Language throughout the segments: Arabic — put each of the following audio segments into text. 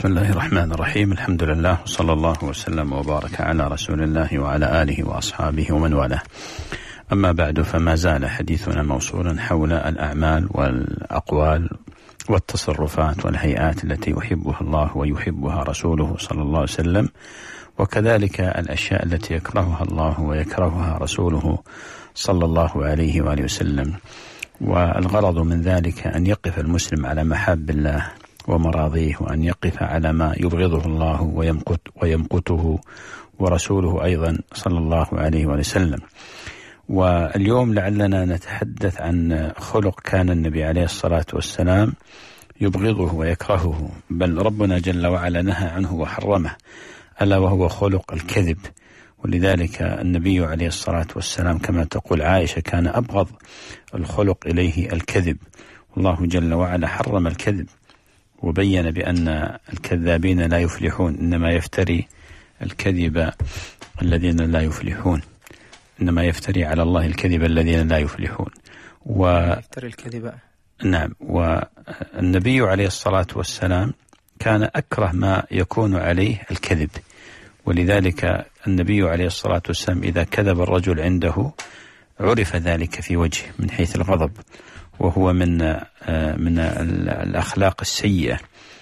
بسم الله الرحمن الرحيم. الحمد لله وصلى الله وسلم وبارك على رسول الله وعلى آله وأصحابه ومن والاه. أما بعد، فما زال حديثنا موصولا حول الأعمال والأقوال والتصرفات والهيئات التي يحبها الله ويحبها رسوله صلى الله عليه وسلم، وكذلك الأشياء التي يكرهها الله ويكرهها رسوله صلى الله عليه وآله وسلم. والغرض من ذلك أن يقف المسلم على محاب الله ومراضيه، وأن يقف على ما يبغضه الله ويمقته ورسوله أيضا صلى الله عليه وسلم. واليوم لعلنا نتحدث عن خلق كان النبي عليه الصلاة والسلام يبغضه ويكرهه، بل ربنا جل وعلا نهى عنه وحرمه، ألا وهو خلق الكذب. ولذلك النبي عليه الصلاة والسلام كما تقول عائشة كان أبغض الخلق إليه الكذب، والله جل وعلا حرم الكذب وبين بأن الكذابين لا يفلحون، إنما يفتري الكذب الذين لا يفلحون، إنما يفتري على الله الكذب الذين لا يفلحون. يفتري الكذب. نعم. والنبي عليه الصلاة والسلام كان أكره ما يكون عليه الكذب، ولذلك النبي عليه الصلاة والسلام إذا كذب الرجل عنده عرف ذلك في وجهه من حيث الغضب، وهو من الأخلاق السيئة،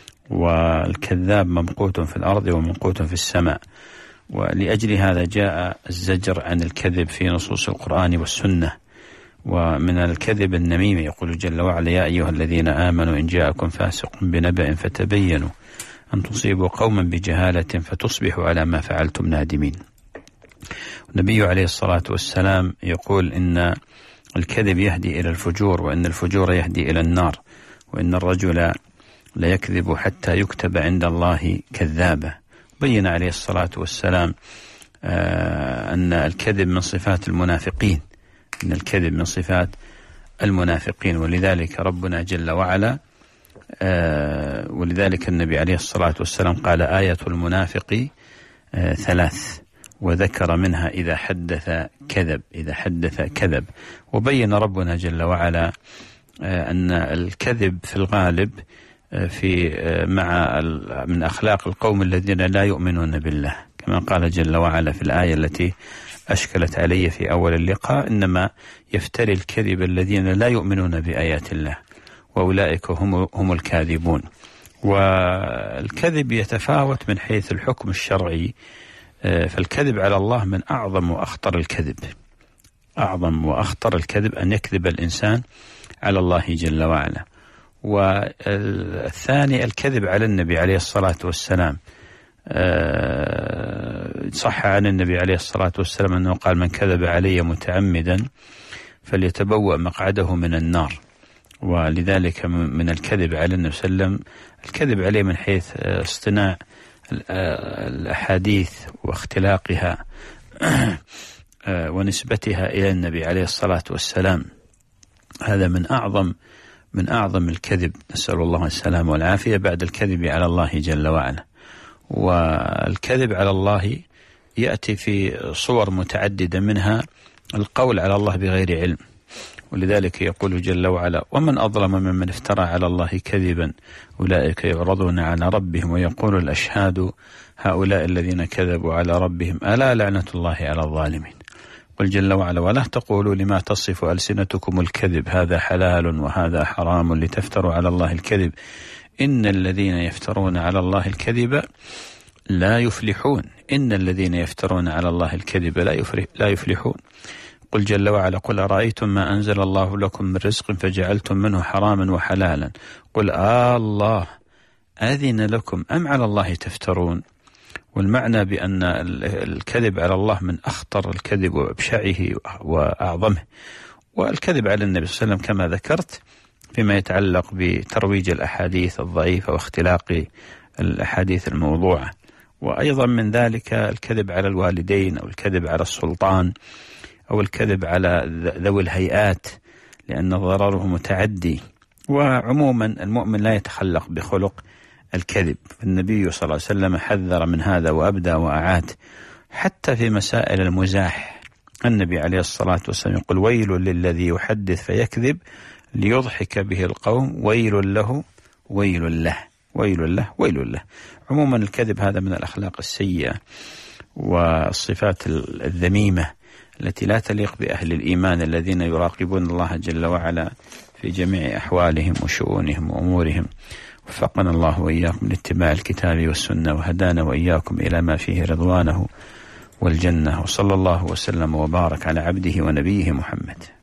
والكذاب ممقوت في الأرض وممقوت في السماء. ولأجل هذا جاء الزجر عن الكذب في نصوص القرآن والسنة. ومن الكذب النميمة، يقول جل وعلا: يا أيها الذين آمنوا إن جاءكم فاسق بنبأ فتبينوا أن تصيبوا قوما بجهالة فتصبحوا على ما فعلتم نادمين. النبي عليه الصلاة والسلام يقول إن الكذب يهدي إلى الفجور، وإن الفجور يهدي إلى النار، وإن الرجل ليكذب حتى يكتب عند الله كذابا. بين عليه الصلاة والسلام أن الكذب من صفات المنافقين، إن الكذب من صفات المنافقين. ولذلك ربنا جل وعلا ولذلك النبي عليه الصلاة والسلام قال: آية المنافق ثلاث، وذكر منها إذا حدث كذب، إذا حدث كذب. وبين ربنا جل وعلا أن الكذب في الغالب من أخلاق القوم الذين لا يؤمنون بالله، كما قال جل وعلا في الآية التي أشكلت علي في أول اللقاء: إنما يفتري الكذب الذين لا يؤمنون بآيات الله وأولئك هم الكاذبون. والكذب يتفاوت من حيث الحكم الشرعي، فالكذب على الله من أعظم وأخطر الكذب. أعظم وأخطر الكذب أن يكذب الإنسان على الله جل وعلا. والثاني الكذب على النبي عليه الصلاة والسلام. صح عن النبي عليه الصلاة والسلام أنه قال: من كذب علي متعمدا فليتبوأ مقعده من النار. ولذلك من الكذب على النبي صلى الله عليه وسلم الكذب عليه من حيث اصطناع الأحاديث واختلاقها ونسبتها إلى النبي عليه الصلاة والسلام. هذا من أعظم الكذب، نسأل الله السلامة والعافية، بعد الكذب على الله جل وعلا. والكذب على الله يأتي في صور متعددة، منها القول على الله بغير علم، ولذلك يقول جل وعلا: ومن أظلم ممن افترى على الله كذبا أولئك يعرضون على ربهم ويقول الأشهاد هؤلاء الذين كذبوا على ربهم ألا لعنة الله على الظالمين. قل جل وعلا: ولا تقولوا لما تصف ألسنتكم الكذب هذا حلال وهذا حرام لتفتروا على الله الكذب إن الذين يفترون على الله الكذب لا يفلحون. إن الذين يفترون على الله الكذب لا يفلحون. قل جل وعلا: قل أرأيتم ما أنزل الله لكم من رزق فجعلتم منه حراما وحلالا قل الله أذن لكم أم على الله تفترون. والمعنى بأن الكذب على الله من أخطر الكذب وأبشعه وأعظمه. والكذب على النبي صلى الله عليه وسلم كما ذكرت فيما يتعلق بترويج الأحاديث الضعيفة واختلاق الأحاديث الموضوعة. وأيضا من ذلك الكذب على الوالدين، أو الكذب على السلطان، أو الكذب على ذوي الهيئات، لأن ضرره متعدي. وعموما المؤمن لا يتخلق بخلق الكذب. النبي صلى الله عليه وسلم حذر من هذا وأبدى وأعاد، حتى في مسائل المزاح. النبي عليه الصلاة والسلام يقول: ويل للذي يحدث فيكذب ليضحك به القوم ويل له ويل له. ويل له ويل له. عموما الكذب هذا من الأخلاق السيئة والصفات الذميمة التي لا تليق بأهل الإيمان الذين يراقبون الله جل وعلا في جميع أحوالهم وشؤونهم وأمورهم. وفقنا الله وإياكم لاتباع الكتاب والسنة، وهدانا وإياكم إلى ما فيه رضوانه والجنة. وصلى الله وسلم وبارك على عبده ونبيه محمد.